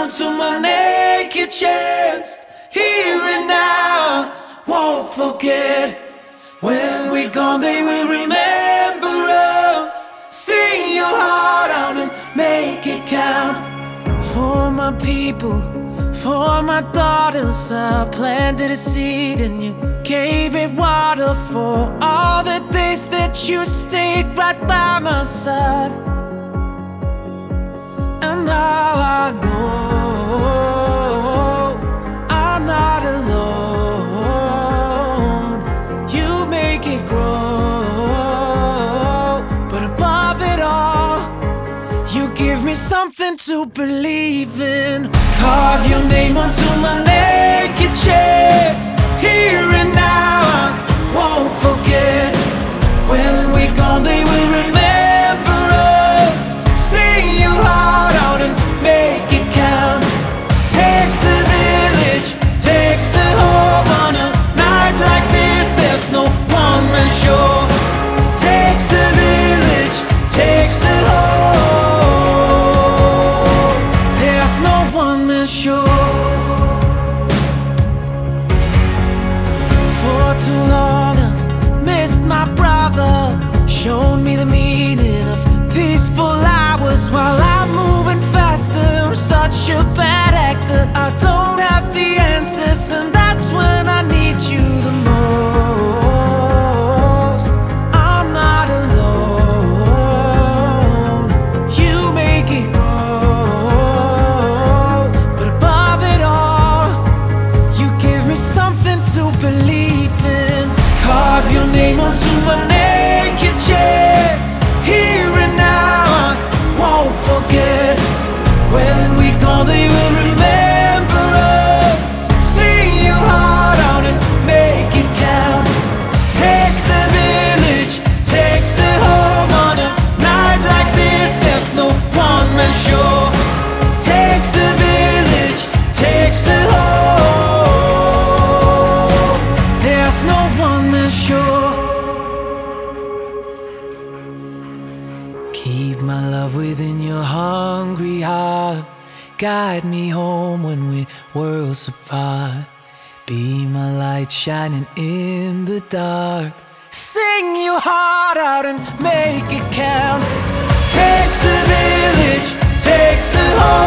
onto my naked chest. Here and now, won't forget. When we're gone, they will remember us. Sing your heart out and make it count. For my people, for my daughters, I planted a seed and you gave it water. For all the days that you stayed right by my side. And now I know I'm not alone. You make it grow, but above it all, you give me something to believe in. Carve your name onto my naked chest. Here and now, I won't forget. When we're gone, they will remember us. Sing your heart out and make it count. Takes a village, takes a home. On a night like this, there's no one-man show. Takes a village, takes a home. There's no one-man show. For too long I've missed my brother. Shown me the meaning of peaceful hours while I'm moving faster. I'm such a bad actor. I don't have the answers, and that's when I need you the most. I'm not alone. You make it grow, but above it all, you give me something to believe in. Carve your name onto my naked chest. Here and now, I won't forget. When we go, they will remember us. Sing your heart out and make it count. Takes a village, takes a home. On a night like this, there's no one-man show. Takes a village, takes a home. There's no one-man show. Keep my love within your hungry heart. Guide me home when we're worlds apart. Be my light shining in the dark. Sing your heart out and make it count. Takes a village, takes a home.